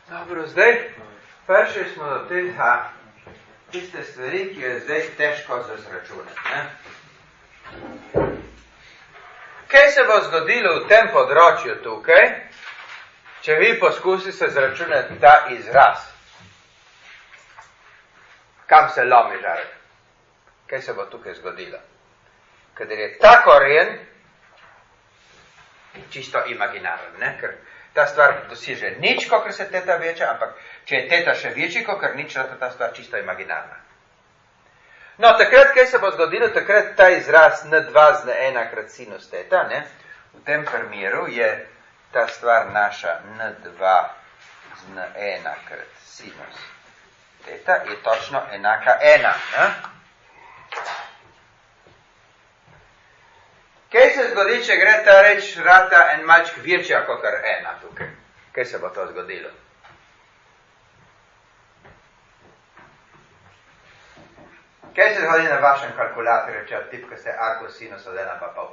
Dobro, zdaj prišli smo do tiste stvari, ki je zdaj težko zračunati. Kaj se bo zgodilo v tem področju tukaj, če vi poskusite zračunati ta izraz? Kam se lomi žarek? Kaj se bo tukaj zgodilo? Kadar je ta koren čisto imaginaren, ne? Ker ta stvar dosiže nič, kakor se teta večja, ampak če je teta še večji, kakor nič, ta stvar čisto imaginarna. No, takrat, kaj se bo zgodilo, takrat ta izraz n2 z n1 krat sinus teta, ne? V tem primeru je ta stvar naša n2 z n1 krat sinus teta je točno enaka 1, ne? Kaj se zgodi, če gre ta reč rata en malček večja kakor 1 tukaj? Kaj se bo to zgodilo? Kaj se zgodi na vašem kalkulatorju, če tipkate a kosinus od 1,5?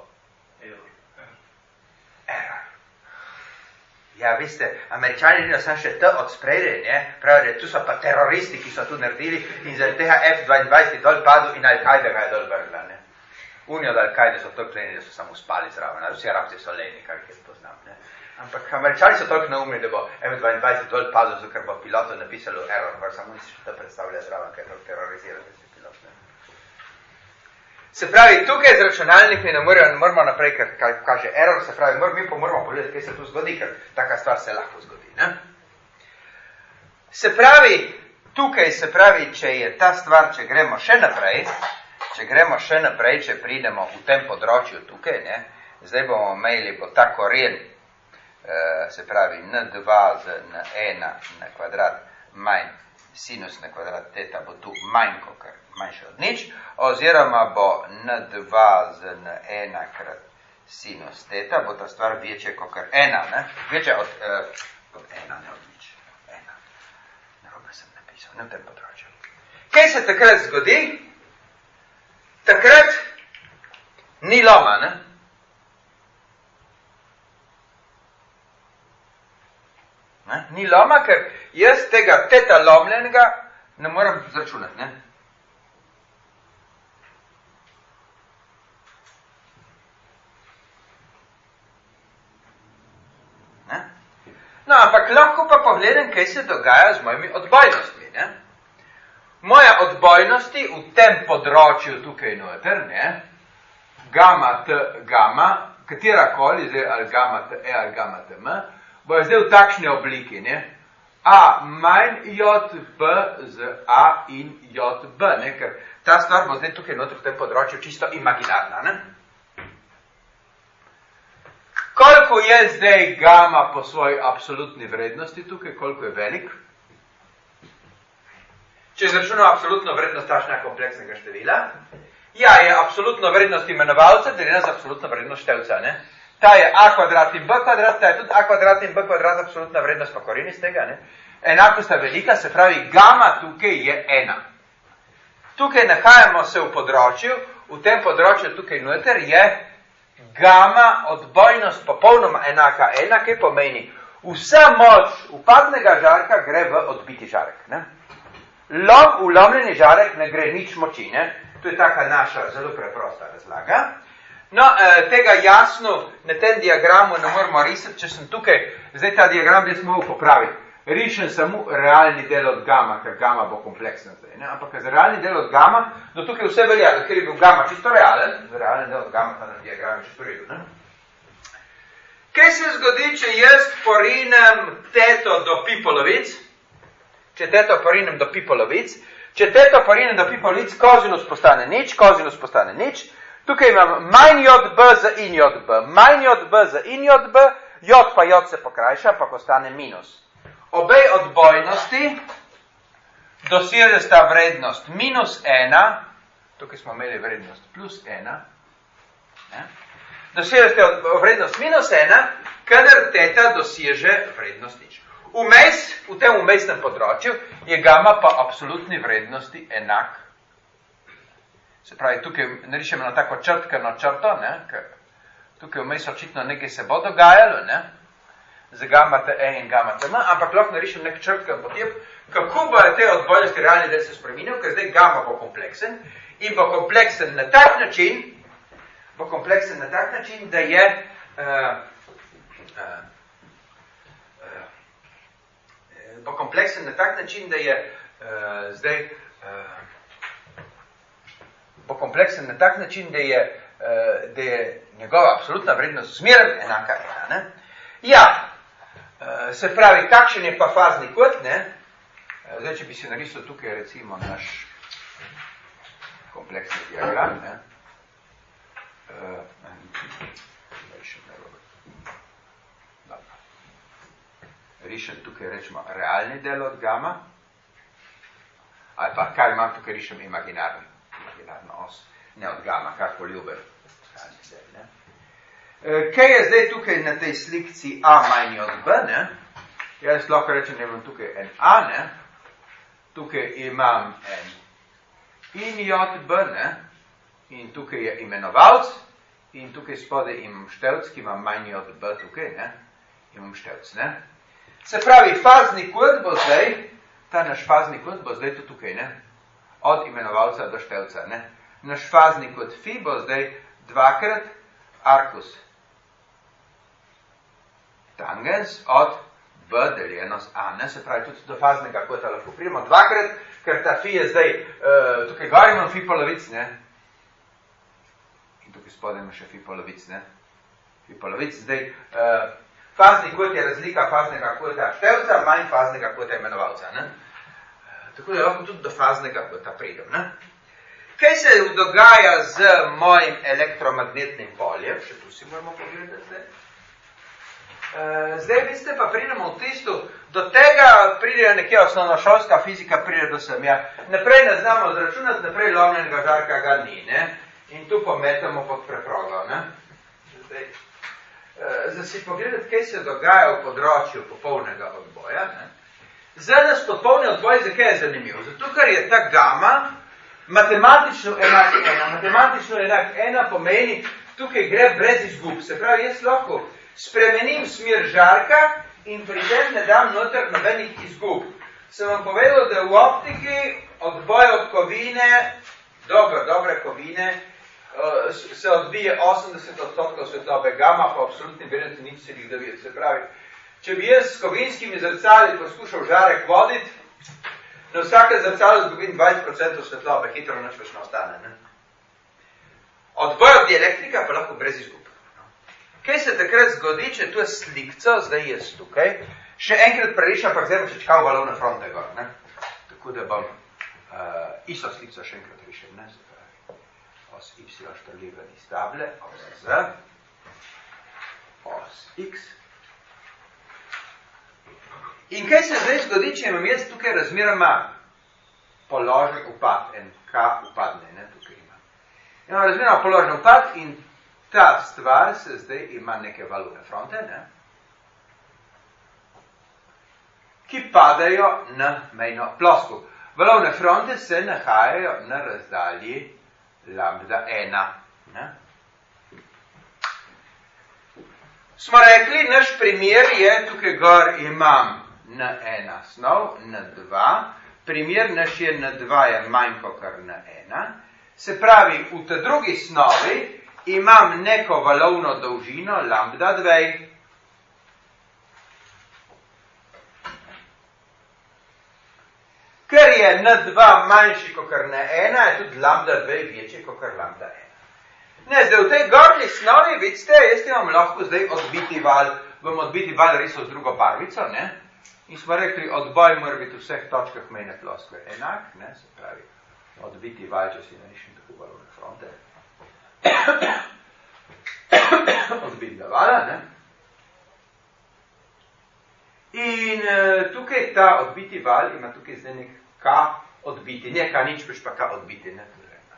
Error. Ja, veste, Američani niso samo še t od sprejde, ne? Pravi, tu so pa teroristi, ki so tu naredili in zaradi tega F-22 dol padel in Al-Qaida ga je dol vrgla, ne? Unijo od Al-Qaide so toliko leni, da so samo spali zraven, vsi Arabci so leni, kar jih poznam, ne? Ampak Američani so toliko neumni, da bo F-22 dol padel, zato ker bo pilotu napisalo error, kar samo nisi še to predstavlja zraven, kaj je toliko terorizirati, da si pilot, ne? Se pravi, tukaj z računalniki ne moramo naprej, ker kaže error, se pravi, mi pa moramo pogledati, kaj se tu zgodi, ker taka stvar se lahko zgodi, ne? Se pravi, tukaj se pravi, če je ta stvar, če gremo še naprej, če pridemo v tem področju tukaj, ne, zdaj bomo imeli, bo ta koren, se pravi, n2 z n1 na kvadrat manj sinus na kvadrat teta bo tu manj, kakor manjše od nič, oziroma bo n2 z n1 krat sinus teta, bo ta stvar večja kakor 1, ne, večja od 1, ne od nič, 1, narobe sem napisal, na tem področju. Kaj se takrat zgodi? Takrat ni loma, ne? Ni loma, ker jaz tega teta lomljenega ne morem zračunati, ne? No, ampak lahko pa pogledam, kaj se dogaja z mojimi odbojnostmi, ne? Moje odbojnosti v tem področju tukaj noter, ne, gamma t gamma, katerakoli, zdaj ali gamma t e ali gamma t m, bo zdaj v takšni obliki, ne, a manj j b z a in j b, ne, ker ta stvar bo zdaj tukaj noter v tem področju čisto imaginarna, ne. Koliko je zdaj gamma po svoji absolutni vrednosti tukaj, koliko je velik? Če izračunamo absolutno vrednost takšnega kompleksnega števila, ja, je absolutno vrednost imenovalca deljena z absolutno vrednost števca, ne? Ta je a kvadrat in b kvadrat, ta je tudi a kvadrat in b kvadrat absolutna vrednost pa koren iz tega, ne? Enako sta velika, se pravi, gamma tukaj je 1. Tukaj nahajamo se v področju, v tem področju tukaj noter je gamma odbojnost popolnoma enaka 1, kaj pomeni, vsa moč upadnega žarka gre v odbiti žarek, ne? Vlomljeni žarek ne gre nič moči, ne? To je taka naša zelo preprosta razlaga. No, tega jasno na tem diagramu ne moramo risati, če sem tukaj, zdaj ta diagram bi smo popraviti. Rišem samo realni del od gamma, ker gamma bo kompleksna zdaj, ne? Ampak za realni del od gamma, do tukaj vse velja, ker je bil gamma čisto realen, za realni del od gamma pa na diagram je čisto redu, ne? Kaj se zgodi, če jaz porinem teto do pi polovic? Če teto porinem do pi polovic, kozinus postane nič, tukaj imam manj jb z in jb, j pa j se pokrajša, pa ostane minus. Obej odbojnosti dosežeta vrednost minus 1, tukaj smo imeli vrednost plus 1, dosežeta vrednost minus 1, kadar teta doseže vrednost nič. V tem vmesnem področju je gamma pa absolutni vrednosti enak. Se pravi, tukaj narišemo na tako črtkano črto, ne, ker tukaj vmes očitno nekaj se bo dogajalo, ne. z gamma TE in gamma TM, ampak lahko narišem nek črtkan potep, kako bo te odbojnosti realni del se spremenil, ker zdaj gamma bo kompleksen in bo kompleksen na tak način, da je da je njegova absolutna vrednost zmeraj enaka ena. Ne? Ja, se pravi, kakšen je pa fazni kot, ne? Zdaj, če bi si narisal tukaj recimo naš kompleksni diagram, ne? Rišem tukaj, rečemo, realni del od gamma, ali pa kaj imam tukaj, rišem imaginarno os, ne od gamma, kako ljuber. Kaj je zdaj tukaj na tej slikci A manj od B, ne? Jaz lahko rečem, da imam tukaj en A, ne? Tukaj imam en in J, B, ne? In tukaj je imenovalc, in tukaj spodaj imam števc, ki imam manj od B tukaj, ne? Imam števc, ne? Se pravi, fazni kod bo zdaj, ta naš fazni kod bo zdaj to tukaj, ne? Od imenovalca do števca, ne? Naš fazni kod fi bo zdaj dvakrat arkus tangens od B deljeno z A, ne? Se pravi, tudi do faznega kota lahko pridemo dvakrat, ker ta fi je zdaj, tukaj gor imam fi polovic, ne? In tukaj spodaj imam še fi polovic, ne? Fi polovic, zdaj, fazni kot je razlika faznega kota števca, manj faznega kota imenovalca, ne? Tako da lahko tudi do faznega kota pridem, ne? Kaj se dogaja z mojim elektromagnetnim poljem? Še tu si moramo pogledati zdaj. Zdaj, veste, pa pridemo v testu, do tega pride nekje osnovnošolska fizika, pride do sem, ja. Naprej ne znamo zračunati, naprej lomljenega žarka ga ni, ne? In tu pometamo pod preprogo, ne? Zdaj si pogledati, kaj se dogaja v področju popolnega odboja, ne? Za nas popolni odboj, zakaj je zanimiv? Zato, ker je ta gama matematično enak ena. Matematično enak ena pomeni, tukaj gre brez izgub. Se pravi, jaz lahko spremenim smer žarka in pri tem ne dam noter nobenih izgub. Sem vam povedal, da v optiki odboj od kovine, dobre kovine, se odbije 80% svetlobe, gama pa absolutni vrednosti nič se jih da videti. Se pravi, če bi jaz s kovinskimi zrcali poskušal žarek voditi, na vsake zrcalo zgubim 20% svetlobe, hitro nič več ne ostane. Ne? Odboj od dielektrika pa lahko brez izgub. Kaj se takrat zgodi, če tu je slikca, zdaj je tukaj, še enkrat prerišem, ampak zdaj še čakal valovne fronte gor. Ne? Tako da bom isto slikco še enkrat rišem. Ne? Os y štrljiva iz table, os z, os x. In kaj se zdaj zgodi, če imam jaz tukaj razmeroma položen upad, en K upadne, ne, tukaj imam. Imam razmeroma položen upad in ta stvar se zdaj ima neke valovne fronte, ne, ki padajo na mejno plosko. Valovne fronte se nahajajo na razdalji lambda 1. Ne. Smo rekli, naš primer je, tukaj gor imam N1 snov, N2, primer naš je N2 je manj kakor N1, se pravi, v te drugi snovi imam neko valovno dolžino, lambda 2. Ker je N2 manjši kakor N1, je tudi lambda 2 večji kakor lambda 1. Ne, zdaj v tej gornji snovi, vidite, jaz imam lahko zdaj odbiti val, bom odbiti val risal z drugo barvico, ne? In smo rekli, odboj mora biti v vseh točkah mejne ploskve enak, ne? Se pravi, odbiti val, če si narišem tako valovne fronte. Odbitega vala, ne? In tukaj ta odbiti val ima tukaj zdaj nek K odbiti, ne K nič, pa K odbiti, ne?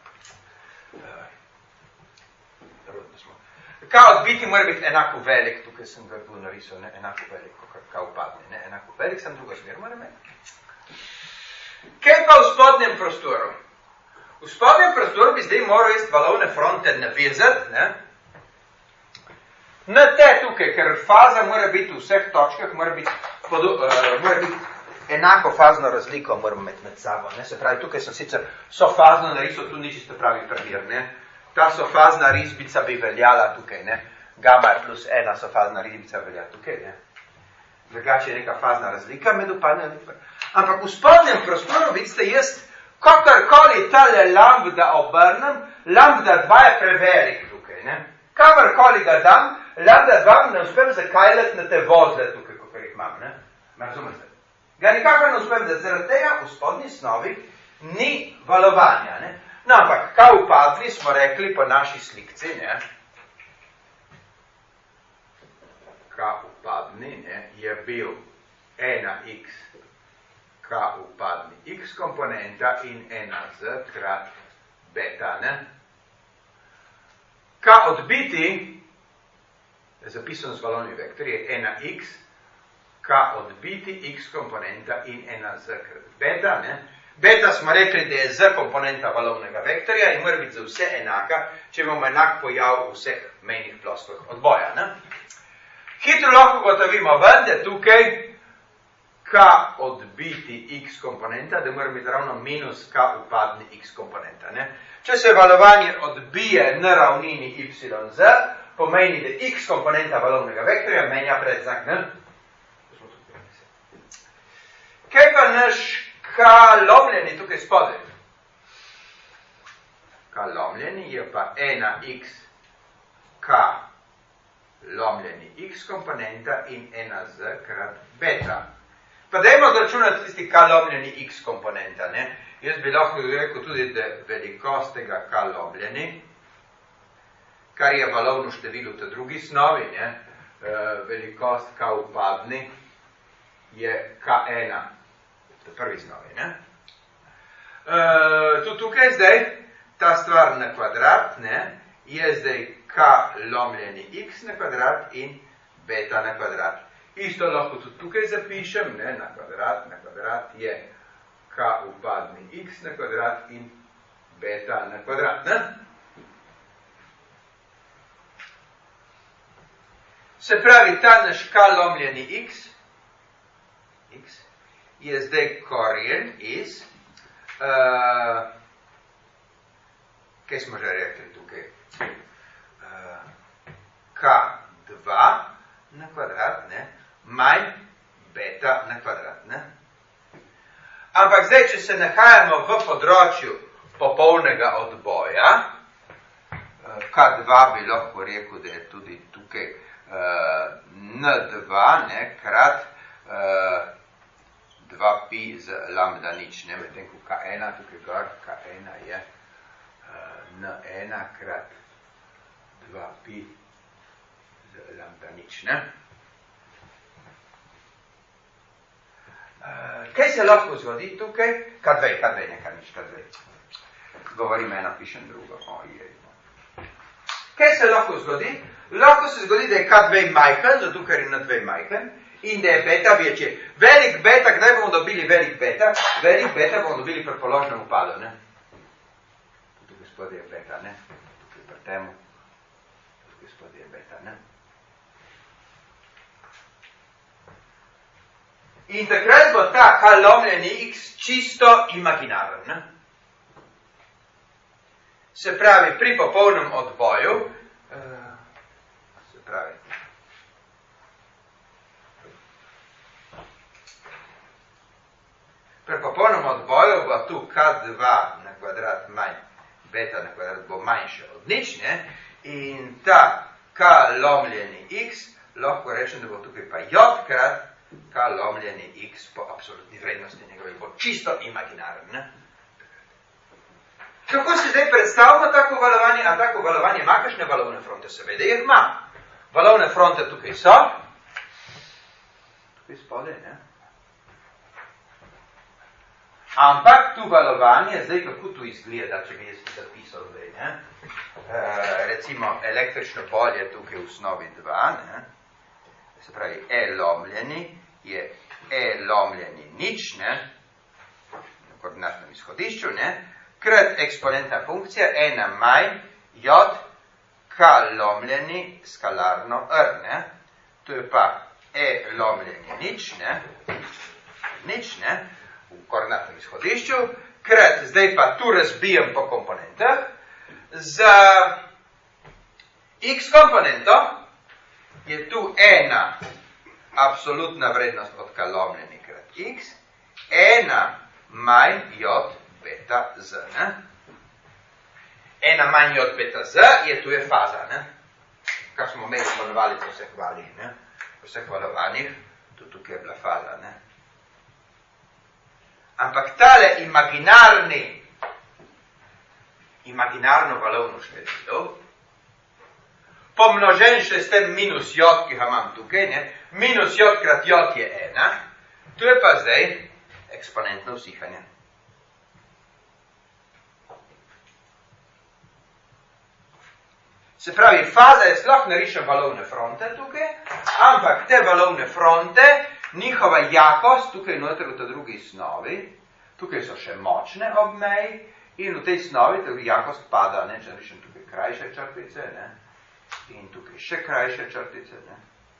K odbiti mora biti enako velik, tukaj sem ga bil narisal, ne, enako velik, kot K upadne, ne, enako velik, sem drugo smer mora imeti. Kaj pa v spodnjem prostoru? V spodnjem prostoru bi zdaj moral jaz valovne fronte navezati, ne, Na te tukaj, ker faza mora biti v vseh točkah, mora biti enako fazno razliko moramo imeti med sabo. Ne? Se pravi, tukaj sem sicer sofazno narisal, tu ni čisto pravi primer. Ne? Ta sofazna risbica bi veljala tukaj. Ne? Gamma plus ena sofazna risbica velja tukaj. Ne? Drugače je neka fazna razlika med upadnjem. Ampak v spodnjem prostoru, vidite, jaz kakorkoli tale lambda obrnem, lambda 2 je prevelik tukaj. Ne? Kakorkoli ga dam, lambda 2 ne uspem zakajljati na te vozle tukaj, kakor jih imam. Ne? Razumete? Ga nikakor ne uspem, da zaradi tega v spodnji snovi ni valovanja. Ne? No, ampak, kaj upadli, smo rekli po naši slikci, ne? K upadni, ne, je bil 1x K upadni x komponenta in 1z krat beta, ne. K odbiti, je zapisan z valovni vektor, je 1x K odbiti x komponenta in 1z krat beta, ne. Beta smo rekli, da je z komponenta valovnega vektorja in mora biti za vse enaka, če imamo enak pojav v vseh mejnih ploskvah odboja, ne. Hitro lahko gotovimo ven, da tukaj K odbiti x komponenta, da mora biti ravno minus K upadni x komponenta. Ne? Če se valovanje odbije na ravnini yz, pomeni, da x komponenta valovnega vektorja menja predznak. Ne? Kaj pa naš K lomljeni tukaj spodaj? K lomljeni je pa 1x K lomljeni x komponenta in 1z krat beta. Pa dajmo zračunati tisti K lomljeni x komponenta. Ne? Jaz bi lahko rekel tudi, da velikost tega K lomljeni, kar je valovno število v tej drugi snovi, ne? Velikost K upadni je K1 v tej prvi snovi. Ne? Tukaj zdaj ta stvar na kvadrat, ne? Je zdaj K lomljeni x na kvadrat in beta na kvadrat. Isto lahko tudi tukaj zapišem, ne, na kvadrat je K upadni x na kvadrat in beta na kvadrat, ne? Se pravi, ta naš K lomljeni x je zdaj korjen iz, kaj smo že rekli tukaj? K2 na kvadrat, ne, manj beta na kvadrat, ne. Ampak zdaj, če se nahajamo v področju popolnega odboja, K2 bi lahko rekel, da je tudi tukaj N2, ne, krat 2pi z lambda nič, ne, medtem ko K1, tukaj gor, K1 je N1 krat 2pi z lambda nič, ne. Kaj se lahko zgodi tukaj? K2, nekaj nič, K2. Govorim eno, pišem drugo. Kaj se lahko zgodi? Lahko se zgodi, da je K2 majhen, zato ker je N2 majhen, in da je beta večji. Velik beta, kdaj bomo dobili velik beta? Velik beta bomo dobili pri položnem upadu, ne? Tukaj spodaj je beta, ne? Tukaj pri temu. Tukaj spodaj je beta, ne? In takrat bo ta K lomljeni x čisto imaginaren, ne? Se pravi, pri popolnem odboju, pri popolnem odboju bo tu K2 na kvadrat manj, beta na kvadrat bo manjše od nič, ne? In ta K lomljeni x, lahko rečem, da bo tukaj pa j krat K lomljeni x po absolutni vrednosti njegove, bo čisto imaginaren, ne? Kako si zdaj predstavljamo tako valovanje? A tako valovanje ima kakšne valovne fronte? Seveda jih ima. Valovne fronte tukaj so. Tukaj spodaj, ne? Ampak tu valovanje, zdaj kako tu izgleda, če bi jaz zapisal zdaj, ne? Recimo električno polje tukaj v snovi 2, ne? Se pravi, E lomljeni je E lomljeni nič, ne? Na koordinatnem izhodišču, ne? Krat eksponentna funkcija, ena manj, j, K K lomljeni skalarno R, ne? To je pa E lomljeni nič, ne? Nič, ne? V koordinatnem izhodišču, krat, zdaj pa tu razbijem po komponentah, za X komponento je tu ena absolutna vrednost od K lomljeni krat X, ena manj J beta Z, ne? Ena manj J beta Z je tu je faza, ne? Kar smo imeli ponovali po vseh valih, ne? Po vseh valovanjih, tudi tukaj je bila faza, ne? Ampak tale imaginarno valovno število, pomnožen še s tem minus J, ki ga imam tukaj, ne? Minus J krat J je ena, tu je pa zdaj eksponentno usihanje. Se pravi, faza je sploh narišem valovne fronte tukaj, ampak te valovne fronte, njihova jakost tukaj noter v tej drugi snovi, tukaj so še močne ob meji in v tej snovi ta jakost pada, ne, če narišem tukaj krajše črtice, ne, in tukaj še krajše črtice, ne.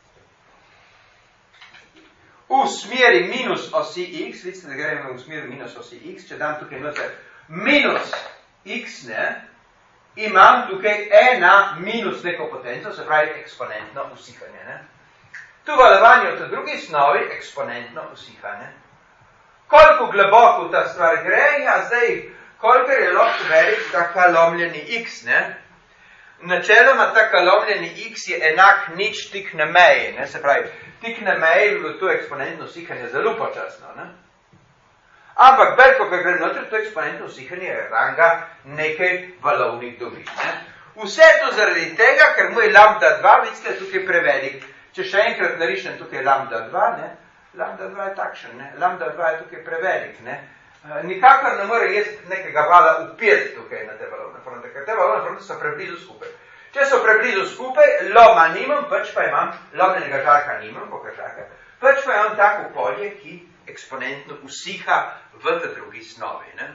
V smeri minus osi x, vidite, da gremo v smeri minus osi x, če dam tukaj noter minus x, ne, imam tukaj ena minus neko potenco, se pravi eksponentno usihanje, ne. Tu valovanje v tej drugi snovi eksponentno usihanje. Koliko globoko ta stvar gre, ja zdaj, koliko je lahko velik taka lomljeni x, ne. Načeloma taka lomljeni x je enak nič tik na meji, ne, se pravi, tik na meji bi bilo tu eksponentno usihanje zelo počasno, ne. Ampak veliko, ko gre noter, to eksponentno usihanje je ranga nekaj valovnih dolžin, ne. Vse to zaradi tega, ker moj lambda 2, vidite, tukaj prevelik. Če še enkrat narišem tukaj lambda 2, ne, lambda 2 je takšen, ne, lambda 2 je tukaj prevelik, ne. Nikakor ne more jaz nekega vala upjet tukaj na te valovne fronte, ker te valovne fronte so preblizu skupaj. Če so preblizu skupaj, loma nimam, pač pa imam, lomljenega žarka nimam, pokažaka, pač pa imam tako polje, ki eksponentno usiha v te drugi snovi, ne.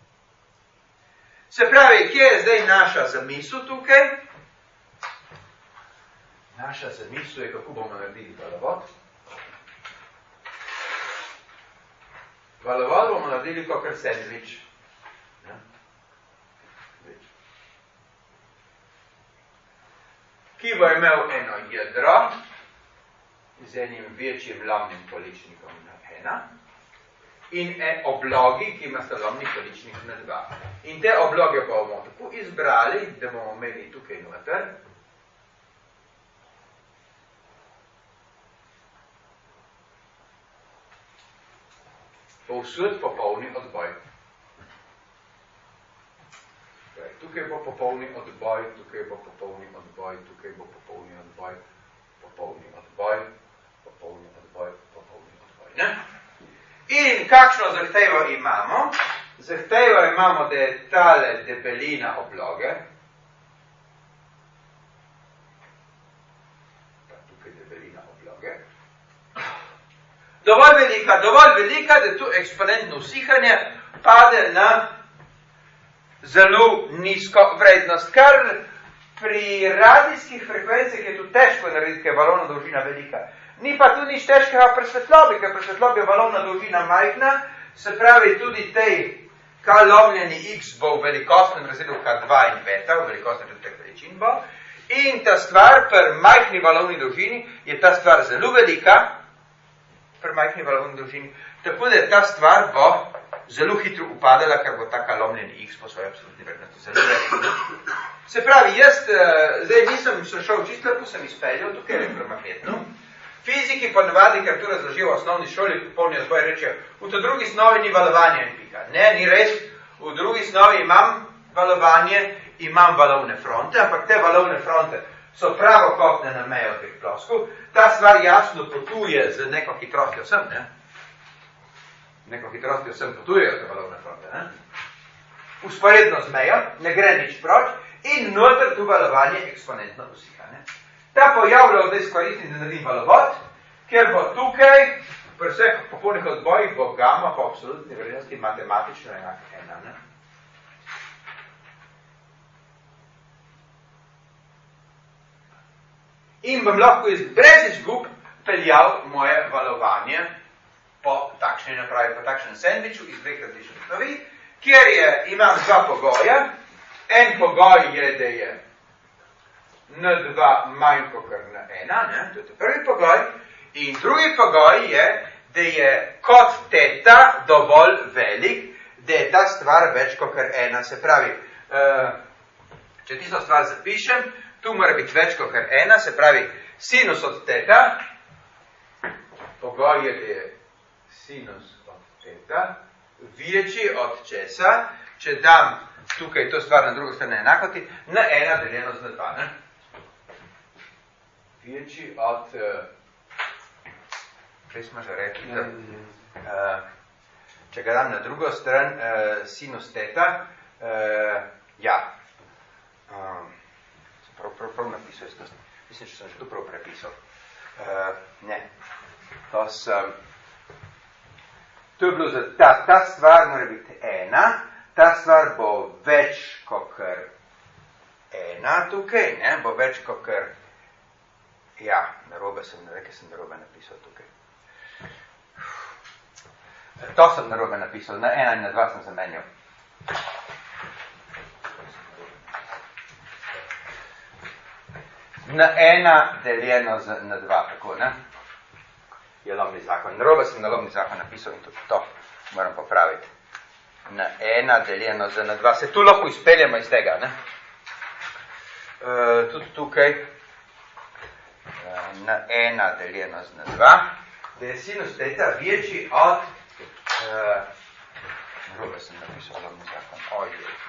Se pravi, kje je zdaj naša zamisel tukaj? Naša zamisel je, kako bomo naredili valovod. Valovod bomo naredili kakor sandvič. Ki bo imel eno jedro z enim večjim lomnim količnikom na 1 in oblogi, ki ima sta lomni količnik na 2. In te obloge bomo tako izbrali, da bomo imeli tukaj noter povsod popolni odboj. Tukaj bo popolni odboj, tukaj bo popolni odboj, tukaj bo popolni odboj, popolni odboj, popolni odboj, popolni odboj, ne? In kakšno zahtevo imamo? Zahtevo imamo, da je tale debelina obloge, pa tukaj debelina obloge, dovolj velika, da tu eksponentno usihanje pade na zelo nizko vrednost, kar pri radijskih frekvencih je tu težko narediti, ker je valovna dolžina velika. Ni pa tu nič težkega pri svetlobi, ker pri svetlobi je valovna dolžina majhna, se pravi tudi tej K lomljeni x bo v velikostnem razredu K2 in beta, v velikostnem razredu teh veličin bo, in ta stvar pri majhni valovni dolžini je ta stvar zelo velika, pri majhni valovni dolžini, tako da ta stvar bo zelo hitro upadala, ker bo taka lomljeni x po svoji absolutni vrednosti zelo velika. Se pravi, jaz zdaj nisem šel čisto lepo, sem izpeljal, tukaj je elektromagnetno. Fiziki ponavadi, ker tu razložijo v osnovni šoli, popolni razvoj rečejo, v tej drugi snovi ni valovanja in pika. Ne, ni res, v drugi snovi imam valovanje, imam valovne fronte, ampak te valovne fronte so pravokotne na mejo teh ploskov, ta stvar jasno potuje z neko hitrostjo sem, ne? Neko hitrostjo sem potujejo te valovne fronte, ne? Usporedno z mejo, ne gre nič proč in noter tu valovanje eksponentno usiha, ne? Ta pojavljal, da izkoristim, da naredim valovod, ker bo tukaj, pri vseh popolnih odbojih, bo gamma po absolutni vrednosti matematično enak 1, ne? in bom lahko brez izgub peljal moje valovanje po takšni napravi, po takšnem sandviču iz dveh različnih snovi, kjer imam dva pogoja. En pogoj je, da je N2 manj kot N1, ne? To je prvi pogoj. In drugi pogoj je, da je kot teta dovolj velik, da je ta stvar več kot ena. Se pravi, če tisto stvar zapišem, tu mora biti več kot ena, se pravi, sinus od teta, pogoj je, da je sinus od teta večji od česa, če dam tukaj to stvar na drugo stran enakoti, N1 deljeno z N2, ne? Večji od, prej smo že rekli, če ga dam na drugo stran, sinus teta, prav napisal, mislim, če sem že tu prav prepisal. Ne, to je bilo za ta stvar mora biti ena, ta stvar bo več kot ena tukaj, ne, bo več kot narobe sem napisal tukaj. To sem narobe napisal, na 1 in na 2 sem zamenjal. Na 1 deljeno na 2, tako, ne? Je lomni zakon. Narobe sem na lomni zakon napisal in tudi to moram popraviti. Na 1 deljeno na 2. Se tu lahko izpeljamo iz tega, ne? Tudi tukaj na 1 deljeno na 2, da je sinus teta večji od narobe sem napisal lomni zakon.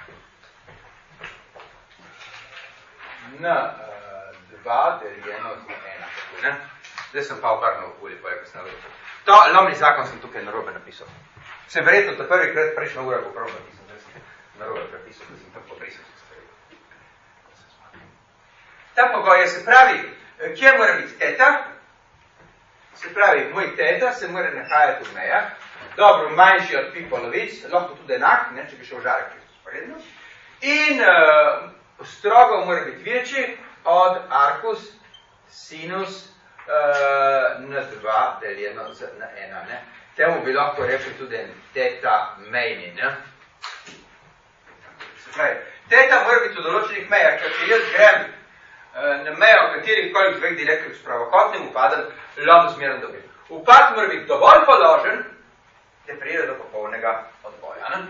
Na 2 deljeno na 1, tako, ne? Zdaj sem pa obrnil okolje, pa je kasno. To lomni zakon sem tukaj narobe napisal. Se verjetno ta prvi krat prejšnja ura bo prav napisal, da sem narobe prepisal, da sem tam pobrisal se stvari. Ta pogoj je, se pravi, kje mora biti teta? Se pravi, moj teta se mora nahajati v mejah, dobro, manjši od pi polovic, lahko tudi enak, ne, če bi šel žarek čisto sporedno. In strogo mora biti večji od arcus sinus N2 deljeno na 1, ne. Temu bi lahko rekli tudi teta mejni, ne. Se pravi, teta mora biti v določenih mejah, ker če jaz grem na mejo, katerih kolik dveh direktorih s pravokotnim upadem, lom zmeren dobim. Upad mora biti dovolj položen, da pride do popolnega odboja, ne.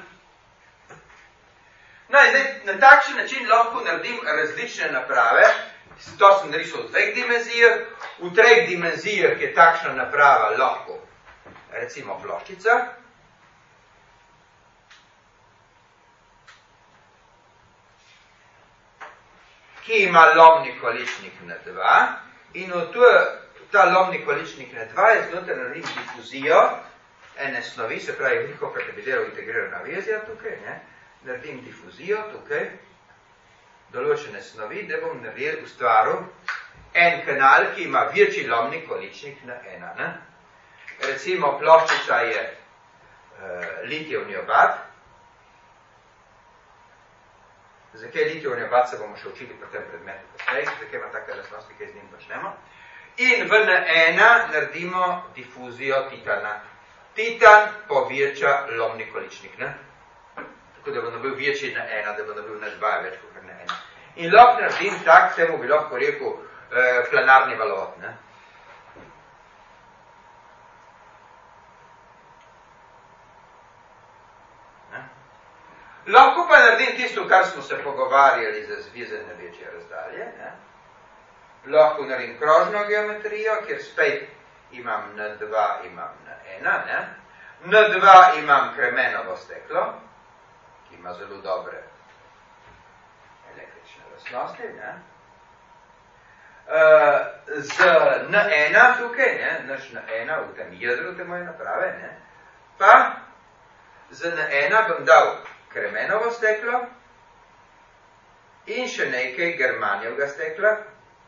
No in zdaj, na takšen način lahko naredim različne naprave. To sem narisal v dveh dimenzijah. V treh dimenzijah je takšna naprava lahko, recimo ploščica. Ki ima lomni količnik na 2 in ta lomni količnik na 2 je znotraj naredim difuzijo ene snovi, se pravi veliko katabidelov integrirana vezja tukaj, ne? Naredim difuzijo tukaj, določene snovi, da bom naredil, ustvaril en kanal, ki ima večji lomni količnik na 1. Ne? Recimo ploščica je litijevni obad. Zakaj litijevni obad se bomo še učili pri tem predmetu kasneje, zakaj ima take lastnosti, kaj z njim počnemo. In v N1 naredimo difuzijo titana. Titan poveča lomni količnik, ne? Tako da bo nabil večji na 1, da bo nabil na 2 več kot na 1. In lahko naredim tak, temu bi lahko rekel planarni valovod, ne? Lahko pa naredim tisto, kar smo se pogovarjali za zvezene večje razdalje, ne? Lahko naredim krožno geometrijo, kjer spet imam N2, imam N1, ne? N2 imam kremenovo steklo, ki ima zelo dobre električne lastnosti, ne? Z N1 tukaj, ne? Naš N1 v tem jedru te moje naprave, ne? Pa z N1 bom dal kremenovo steklo in še nekaj germanijevega stekla,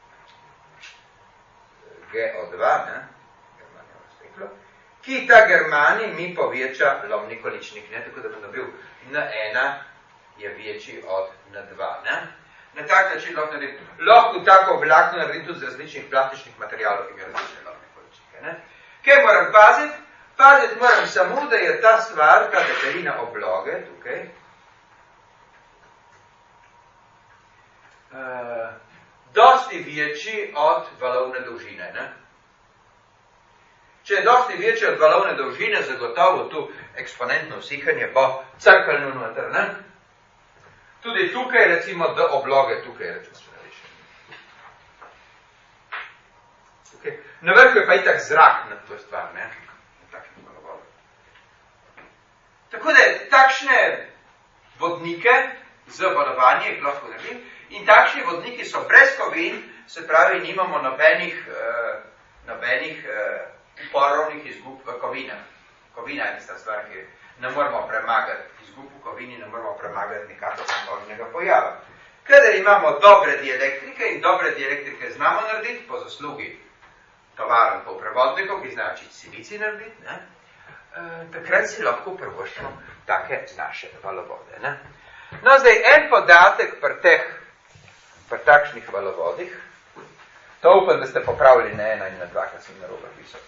GO2, ne? Germanijevo steklo, ki ta germanij mi poveča lomni količnik, ne? Tako da bom dobil N1 je večji od N2, ne? Na tak način lahko naredim. Lahko tako vlakno naredim tudi z različnih plastičnih materialov, ki imajo različne lomne količnike. Ne? Kaj moram paziti? Paziti moram samo, da je ta stvar, ta detelina obloge, tukaj, dosti večji od valovne dolžine. Ne? Če je dosti večji od valovne dolžine, zagotovo tu eksponentno usihanje bo crkljno noter. Ne? Tudi tukaj, recimo, do obloge, tukaj, recimo, okay. Na vrhu je pa itak zrak nad to stvar, ne? Tako da takšne vodnike z valovanjem lahko naredim in takšni vodniki so brez kovin, se pravi, nimamo nobenih uporovnih izgub v kovinah. Kovina je tista stvar, ki ne moramo premagati. Izgub v kovini ne moramo premagati nikakor kovinega pojava. Kadar imamo dobre dielektrike in dobre dielektrike znamo narediti po zaslugi tovarn po prevodnikov, ki znajo čisto silici narediti, ne? Takrat si lahko privoščimo take naše valovode. Ne? No, zdaj, en podatek pri takšnih valovodih, to upam, da ste popravili na 1 in na 2, kar sem narobe pisal.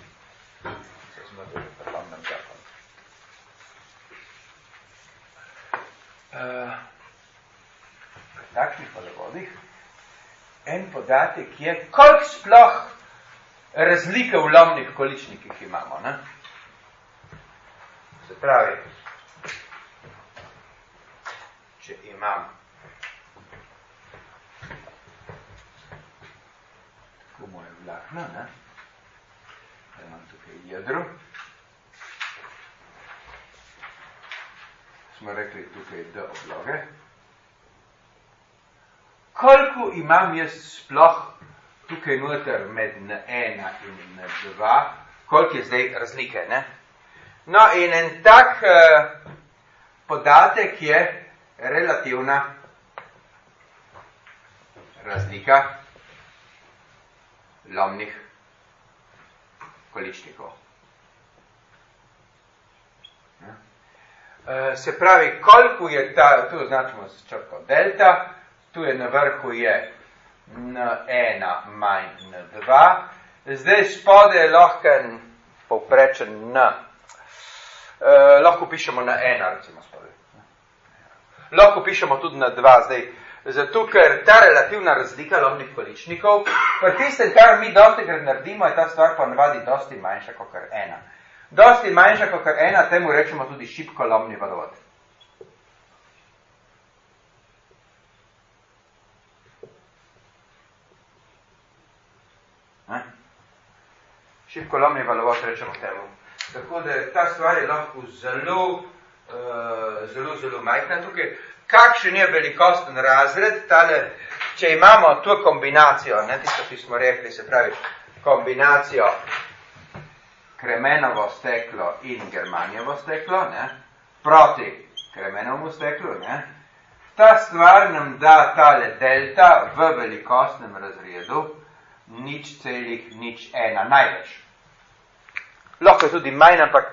Pri takšnih valovodih en podatek je, koliko sploh razlike v lomnih količnikih imamo. Ne? Se pravi, če imam tako moje vlakno, ne? Da imam tukaj jedro, smo rekli tukaj D obloge, koliko imam jaz sploh tukaj noter med N1 in N2, koliko je zdaj razlike, ne? No, in en tak podatek je relativna razlika lomnih količnikov. Se pravi, koliko je ta, tu označimo s črko delta, tu je na vrhu je N1 manj N2, zdaj spode je lahko povprečen N. Lahko pišemo na 1, recimo spode. Lahko pišemo tudi na 2, zdaj, zato ker ta relativna razlika lomnih količnikov, pri tistem, kar mi dostikrat naredimo, je ta stvar ponavadi dosti manjša kot 1. Dosti manjša kot 1, temu rečemo tudi šibko lomni valovod. Šibko lomni valovod rečemo temu. Tako da ta stvar je lahko zelo majhna tukaj. Kakšen je velikosten razred, tale, če imamo to kombinacijo, ne, tisto, ki smo rekli, se pravi, kombinacijo kremenovo steklo in germanijevo steklo, ne, proti kremenovu steklu, ne, ta stvar nam da tale delta v velikostnem razredu 0,01, največ. Lahko je tudi manj, ampak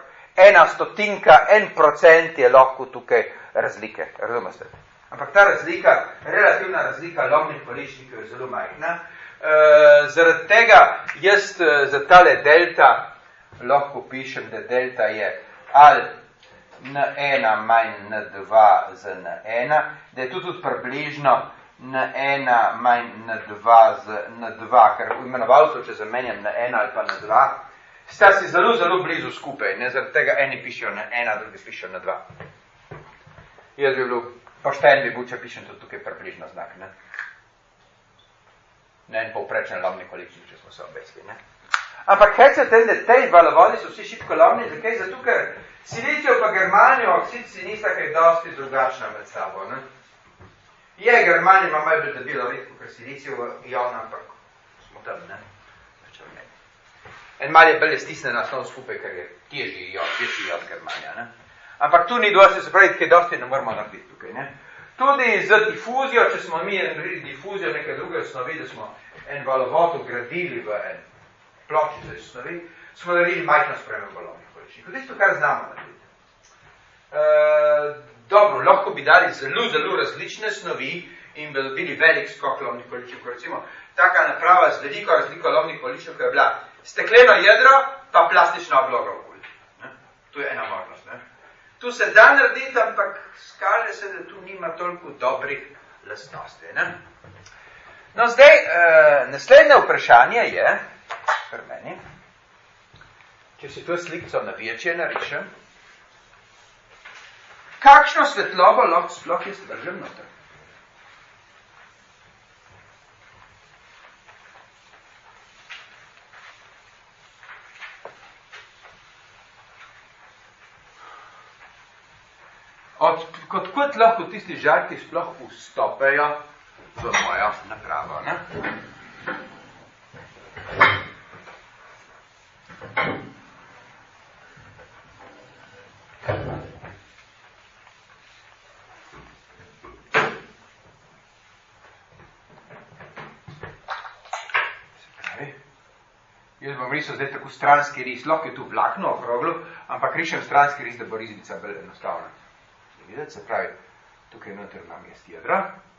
1/100% je lahko tukaj razlike, razumete? Ampak ta razlika, relativna razlika lomnih količnikov je zelo majhna. Zaradi tega jaz za tale delta lahko pišem, da delta je ali N1 manj N2 z N1, da je to tudi približno N1 manj N2 z N2, ker v imenovalcu, če zamenjam N1 ali pa N2, sta si zelo blizu skupaj, ne, zaradi tega eni pišejo na 1, drugi pišejo na 2. Jaz bi bil pošten, bi bil, če pišem tudi tukaj približno znak, ne. Ne en povprečen lomni količnik, če smo se obesli, ne. Ampak kaj se tem, da tej valovodi so vsi šibko lomni, zakaj? Zato, ker silicijo pa germanijo oksid si nista kaj dosti drugačna med sabo, ne. Je, germanij ima malo bolj debelo redko, ker silicijo ion, ampak smo tam, ne. En mal je bolj stisnen na osnovu skupaj, ker je težji ion germanija, ne. Ampak tu ni dosti, se pravi, kaj dosti ne moramo narediti tukaj, ne. Tudi z difuzijo, če smo mi naredili difuzijo neke druge snovi, da smo en valovod ugradili v en pločice snovi, smo naredili majhno spremembo lomnih količnikov. Tisto, kar znamo narediti. Dobro, lahko bi dali zelo različne snovi in bi dobili velik skok lomnih količnikov. Recimo, taka naprava z veliko razliko lomnih količnikov je bila stekleno jedro, pa plastična obloga okoli. To je ena možnost. Ne? Tu se da narediti, ampak skaže se, da tu nima toliko dobrih lastnosti. Ne? No, zdaj, naslednje vprašanje je, pri meni, če si to slikco na večje narišem, kakšno svetlobo lahko sploh jaz držim noter? Kot lahko tisti žarki sploh vstopajo v mojo napravo, ne? Jaz bom risal zdaj tako stranski ris, lahko je tu vlakno okroglo, ampak rišem stranski ris, da bo risbica bolj enostavna. Vidite, se pravi, tukaj noter imam jaz jedro,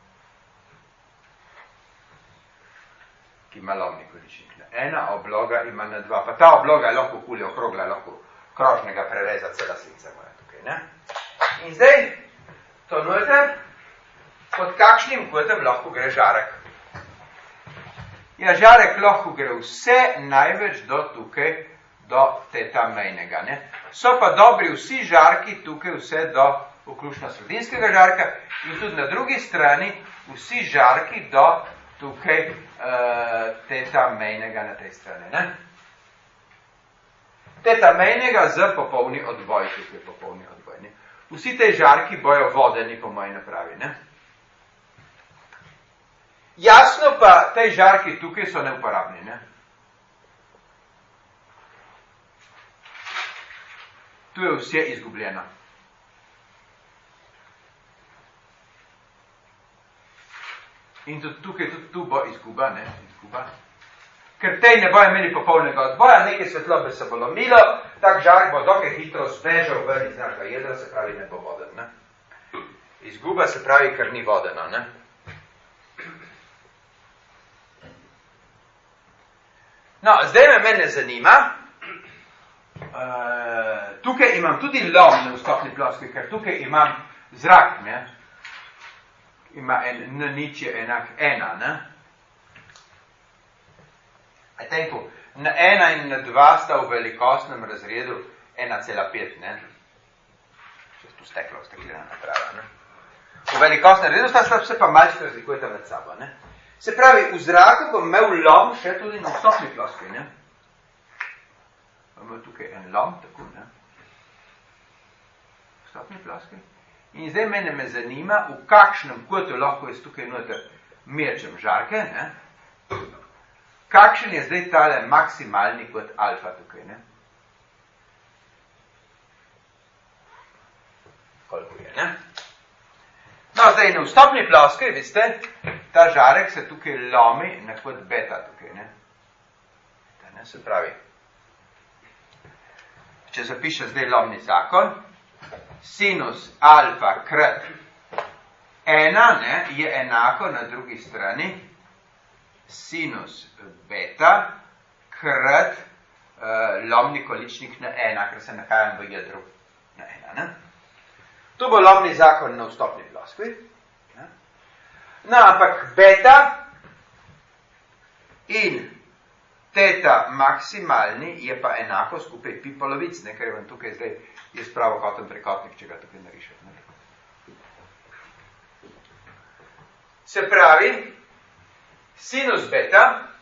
ki ima lomni količnik na 1, obloga ima na 2, pa ta obloga je lahko kulje okrogla, lahko krožnega prereza, cela slica moja tukaj, ne? In zdaj, to noter, pod kakšnim kotem lahko gre žarek? Ja, žarek lahko gre vse največ do tukaj, do teta mejnega, ne? So pa dobri vsi žarki tukaj vse do vključno sredinskega žarka in tudi na drugi strani vsi žarki do tukaj teta mejnega na tej strani. Ne? Teta mejnega z popolni odboj, tukaj popolni odboj. Ne? Vsi tej žarki bojo vodeni po moji napravi. Ne? Jasno pa, tej žarki tukaj so neuporabni. Ne? Tu je vse izgubljeno. In tudi tukaj, tudi tu bo izguba, ne, izguba. Ker tej ne bojo imeli popolnega odboja, nekaj svetlobe se bo lomilo, tak žark bo dokaj hitro zbežal ven iz našega jedra, se pravi, ne bo voden, ne. Izguba se pravi, ker ni vodeno, ne. No, zdaj me mene zanima, tukaj imam tudi lom na vstopni ploski, ker tukaj imam zrak, ne. Ima nič je enak 1, ne? A tenku, na 1 in na 2 sta v velikostnem razredu 1,5, ne? Če tu steklo, steklena naprava, ne? V velikostnem razredu sta se pa malčko razlikujeta med sabo, ne? Se pravi, v zraku bom imel lom še tudi na vstopni ploski, ne? Bom imel tukaj en lom, tako, ne? Vstopni ploski. In zdaj me zanima, v kakšnem kotu lahko jaz tukaj noter mečem žarke, ne? Kakšen je zdaj tale maksimalni kot alfa tukaj, ne? Koliko je, ne? No, zdaj na vstopni ploski, veste, ta žarek se tukaj lomi na kot beta tukaj, ne? Ne, se pravi, če zapiše zdaj lomni zakon, sinus alfa krat 1, ne, je enako na drugi strani sinus beta krat lomni količnik na 1, ker se nahajam v jedru na 1. Ne? Tu bo lomni zakon na vstopni ploskvi. No, ampak beta in teta maksimalni je pa enako skupaj pi polovic, ne, ker je vam tukaj zdaj jaz pravokoten trikotnik, če ga tukaj narišem. Se pravi, sinus beta,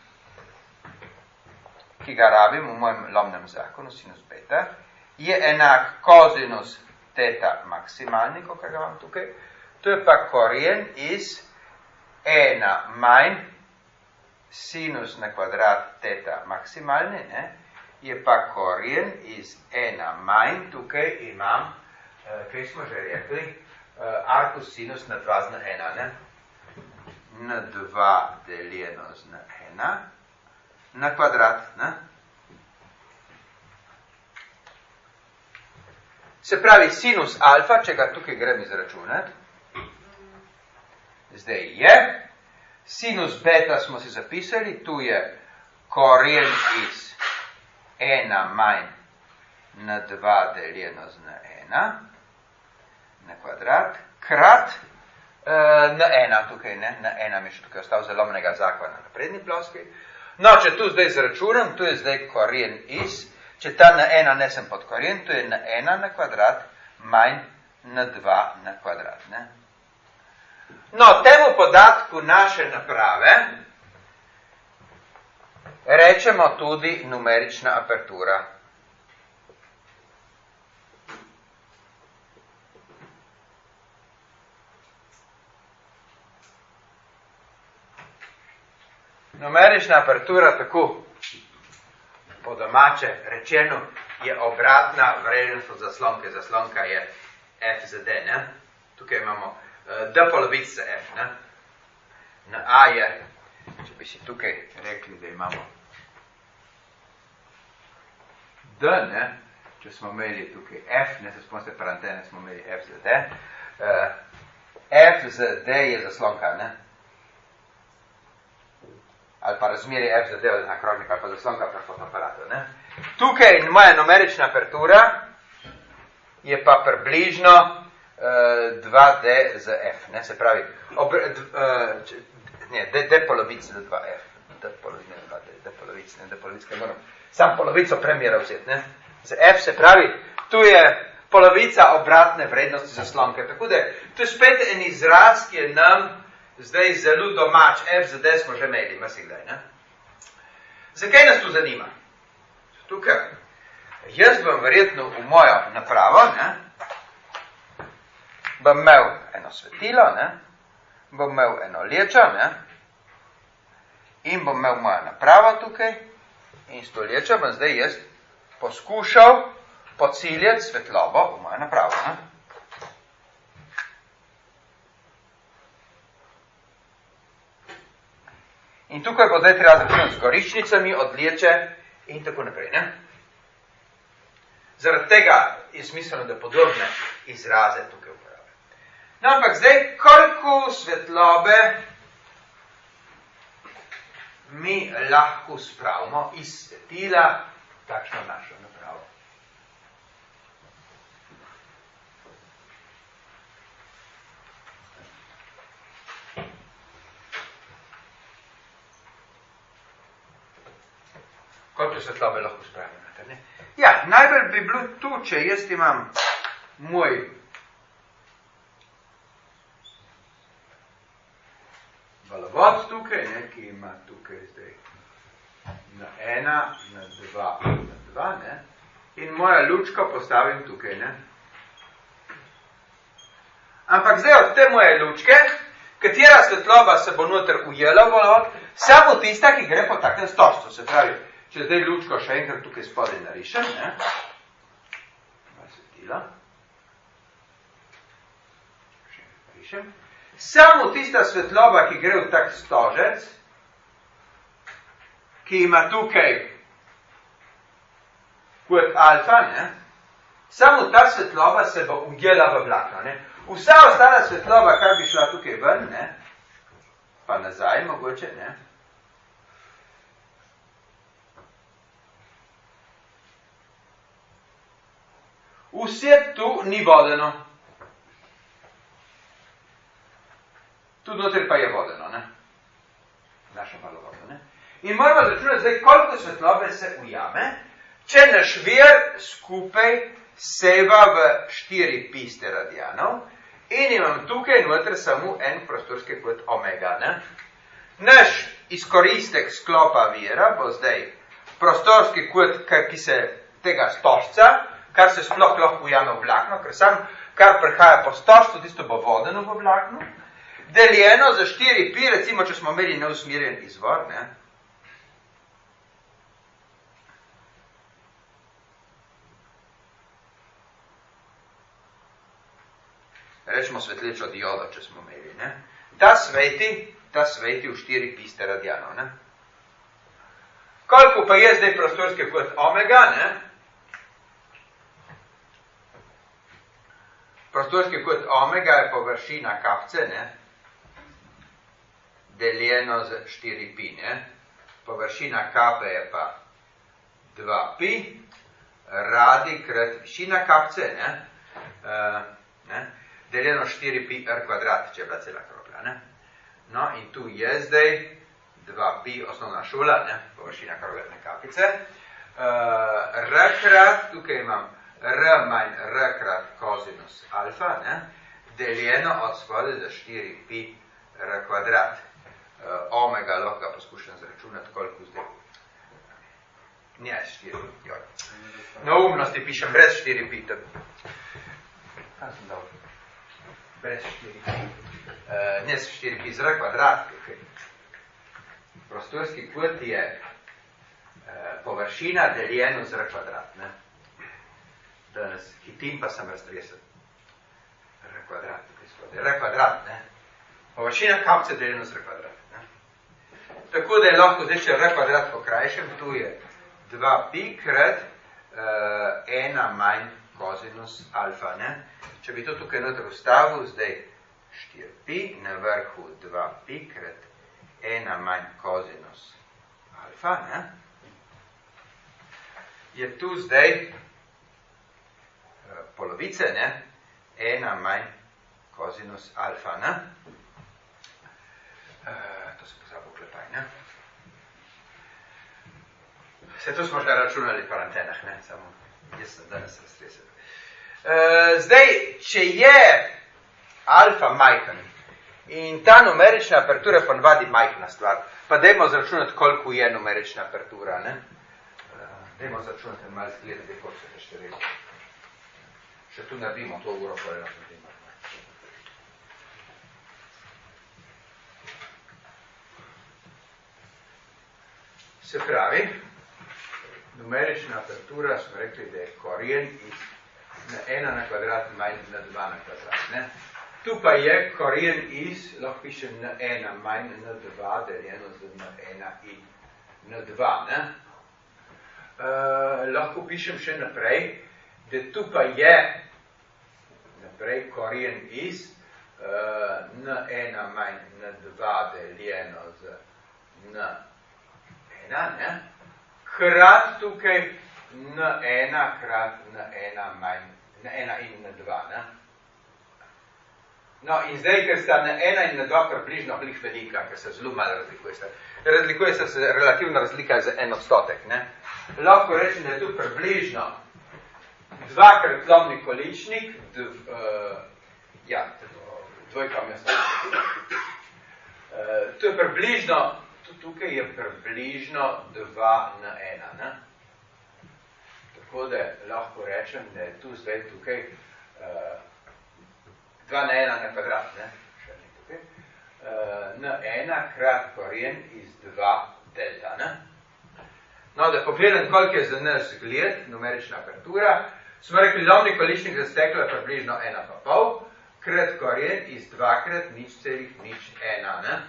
ki ga rabim v mojem lomnem zakonu, sinus beta, je enak kozinus teta maksimalni, kot ga imam tukaj. To je pa koren iz 1 manj sinus na kvadrat teta maksimalni, ne? Je pa koren iz 1 manj, tukaj imam, kaj smo že rekli, arkus sinus na 2 na 1, ne? Na 2 deljeno z na 1 na kvadrat, ne? Se pravi, sinus alfa, če ga tukaj grem izračunati, zdaj je. Sinus beta smo si zapisali, tu je koren iz 1 manj na 2 deljeno z n1 na kvadrat, krat na 1 tukaj, ne, na 1 mi še tukaj ostal zalomnega zakona na prednji ploski. No, če tu zdaj zračunam, tu je zdaj koren iz, če ta na 1 nesem pod koren, tu je na 1 na kvadrat manj na 2 na kvadrat, ne. No, temu podatku naše naprave rečemo tudi numerična apertura. Numerična apertura, tako po domače rečeno, je obratna vrednost od zaslonke. Zaslonka je f za d, ne? Tukaj imamo d polovic za f, ne? Na a je, če bi si tukaj rekli, da imamo d, ne? Če smo imeli tukaj f, ne, se spomnite parantene, smo imeli f za d. F za d je zaslonka, ne? Ali pa razmerje f za d od anakrožnika, ali pa zaslonka pri fotoaparatu, ne? Tukaj moja numerična apertura je pa približno 2d z f, ne? Se pravi, d polovice za 2f, d polovice, kaj moram sam polovico premjera vzeti, ne? Za f se pravi, tu je polovica obratne vrednosti zaslonke, tako da to je spet en izraz, ki je nam zdaj zelo domač, f za d smo že imeli, marsikdaj, ne? Zakaj nas to zanima? Tukaj, jaz bom verjetno v mojo napravo, ne, bom imel eno svetilo, ne, bom imel eno lečo, ne, in bom imel mojo napravo tukaj, in s to lečo bom zdaj jaz poskušal pociljati svetlobo v mojo napravo, ne. In tukaj bo zdaj treba začeti z goriščnicami, odleče in tako naprej, ne? Zaradi tega je smiselno, da podobne izraze tukaj uporabljamo. No, ampak zdaj, koliko svetlobe mi lahko spravimo iz svetila takšno našo napravo? Koliko svetlobe lahko spravimo? Ne? Ja, najbolj bi bilo tu, če jaz imam moj valovod tukaj, ne, ki ima tukaj zdaj na 1, na 2, na 2, ne, in moja lučka postavim tukaj, ne. Ampak zdaj od te moje lučke, katera svetloba se bo noter ujela v valovod, samo tista, ki gre po takem stožcu, se pravi, če zdaj lučko še enkrat tukaj spodaj narišem, ne, svetilo, še enkrat narišem, samo tista svetloba, ki gre v tak stožec, ki ima tukaj kot alfa, ne, samo ta svetloba se bo ujela v vlakno, ne. Vsa ostala svetloba, kar bi šla tukaj ven, ne, pa nazaj mogoče, ne, vse tu ni vodeno. Tu noter pa je vodeno, ne? Naša malo vodo, ne? In moramo začunati zdaj, koliko svetlobe se ujame, če naš vir skupaj seva v 4 piste radianov in imam tukaj noter samo en prostorski kot omega, ne? Naš izkoristek sklopa vira bo zdaj prostorski kot, ki se tega stožca, kar se sploh lahko ujame v vlakno, ker sam, kar prihaja po stožcu, tisto bo vodeno v vlakno, deljeno za 4 pi, recimo, če smo imeli neusmerjen izvor, ne, rečemo svetlečo diodo, če smo imeli, ne, ta sveti v 4 piste radianov, ne. Koliko pa je zdaj prostorski kot omega, ne, prostorski kot omega je površina kapce, ne, deljeno z 4pi, ne? Površina kape je pa 2pi, krat višina kapce, deljeno 4pi r kvadrat, če je bila cela krogla, ne? No, in tu je zdaj 2pi osnovna šola, ne? Površina kroglene kapice, r krat, tukaj imam r manj r krat kozinus alfa, ne? Deljeno od spodaj za 4pi r kvadrat. Omega lahko ga poskušam zračunati, koliko zdaj. Nje, 4, joj. Na umnosti pišem brez 4pi. Kaj sem dal? Brez 4pi. Ne s 4pi z r kvadrat. Prostorski kot je površina deljeno z r kvadrat. Ne? Danes hitim pa sem raztresen. R kvadrat. R kvadrat, ne? Površina kapce deljeno z r kvadrat. Tako da je lahko zdaj še r kvadrat pokrajšem, tu je 2pi krat 1 manj kozinus alfa, ne? Če bi to tukaj noter ustavil, zdaj 4pi na vrhu 2pi krat 1 manj kozinus alfa, ne? Je tu zdaj polovice, ne? 1 manj kozinus alfa, ne? To se pozabil oklepaj, ne? Vse to smo že računali v antenah, ne? Samo jaz sem danes raztresen. Zdaj, če je alfa majhen in ta numerična apertura ponavadi majhna stvar, pa dajmo zračunati, koliko je numerična apertura, ne? Dajmo zračunati malo zgledati, koliko se te števili. Še tu naredimo to uro, ko je naredimo. Se pravi, numerična apertura smo rekli, da je korijen iz na 1 na kvadrat manj na 2 na kvadrat. Ne? Tu pa je korijen iz, lahko pišem na 1 manj na 2 deljeno z na 1 in na 2. Ne? Lahko pišem še naprej, da tu pa je naprej korijen iz na 1 manj na 2 deljeno z na 1, ne? Krat tukaj na 1 krat na 1 manj, na 1 in na 2, ne? No, in zdaj, ker sta na 1 in na 2 približno glih velika, ker se zelo malo razlikuje. Razlikuje se relativna razlika za 1 odstotek, ne? Lahko rečem, da je tu približno 2-krat lomni količnik, dvojka mesta. To je približno, tukaj je približno 2 na 1, ne? Tako da lahko rečem, da je tu zdaj tukaj 2 na 1 na kvadrat, ne? Še ne tukaj. Na 1 krat korijen iz 2 delta, ne? No, da pogledam, koliko je za nas gled, numerična apertura, smo rekli, lomni količnik za steklo je približno 1,5 krat korijen iz 2 krat 0,01, ne?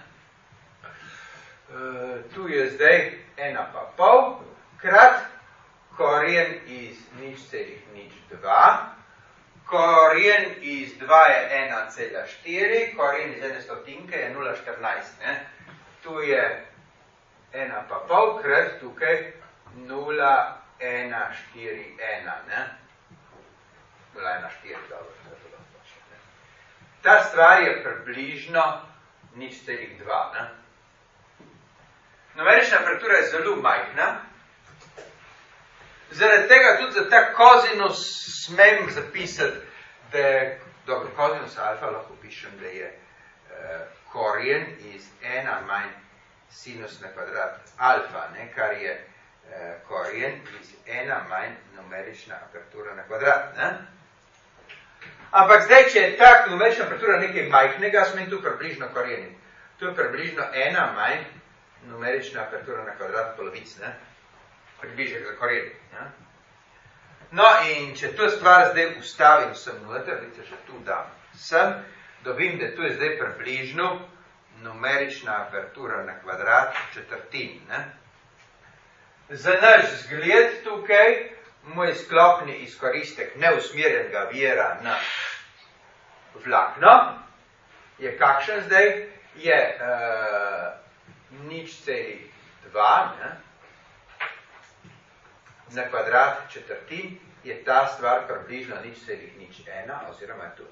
Tu je zdaj 1,5 krat korijen iz 0,02, korijen iz 2 je 1,4, korijen iz 1 stotinke je 0,14, ne? Tu je 1,5 krat tukaj 0,141, ne? 0,14, dobro, to lahko še, ne? Ta stvar je približno 0,2, ne? Numerična apertura je zelo majhna, zaradi tega tudi za ta kozinus smem zapisati, da je, dobro, kozinus alfa lahko pišem, da je korijen iz 1 manj sinus na kvadrat alfa, ne, kar je korijen iz 1 manj numerična apertura na kvadrat, ne. Ampak zdaj, če je tak numerična apertura nekaj majhnega, smem tu približno korijeniti. Tu je približno 1 manj numerična apertura na kvadrat polovic, ne? Približek za korijen, ne? No, in če to stvar zdaj ustavim sem noter, vidite, že tu dam sem, dobim, da tu je zdaj približno numerična apertura na kvadrat četrtin, ne? Za naš zgled tukaj, moj sklopni izkoristek neusmerjenega vira na vlakno, je kakšen zdaj? je 0,2 na kvadrat četrtin, je ta stvar približno 0,01 oziroma je tu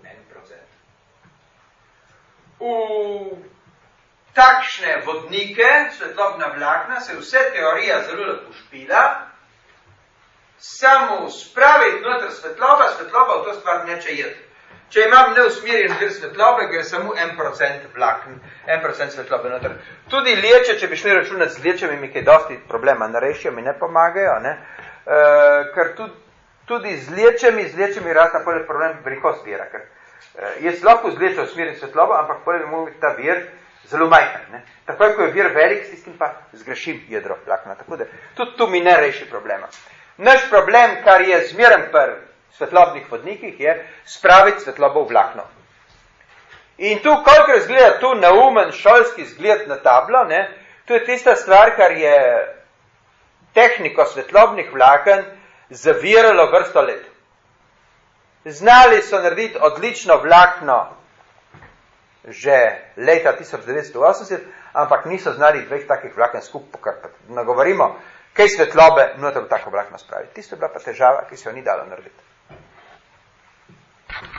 1%. V takšne vodnike, svetlobna vlakna, se vse teorija zelo lepo špila, samo spraviti noter svetloba v to stvar neče jeti. Če imam neusmerjen vir svetlobe, gre samo 1% vlaken, 1% svetlobe noter. Tudi leče, če bi šli računati z lečemi, mi kaj dosti problema narešijo, mi ne pomagajo, ne? Ker tudi z lečemi razna poleg problem velikost vira, ker jaz lahko z lečo usmerim svetlobo, ampak poleg bi mogel biti ta vir zelo majhen, ne? Takoj, ko je vir velik, s tistim pa zgrešim jedro vlakna, tako da tudi tu mi ne reši problema. Naš problem, kar je zmeren pri svetlobnih vodnikih, je spraviti svetlobo v vlakno. In tu, kolikor izgleda tu naumen šolski zgled na tablo, ne, to je tista stvar, kar je tehniko svetlobnih vlaken zaviralo vrsto let. Znali so narediti odlično vlakno že leta 1980, ampak niso znali dveh takih vlaken skupaj pokrpati. Nagovorimo, kaj svetlobe noter v tako vlakno spraviti. Tisto je bila pa težava, ki se jo ni dalo narediti.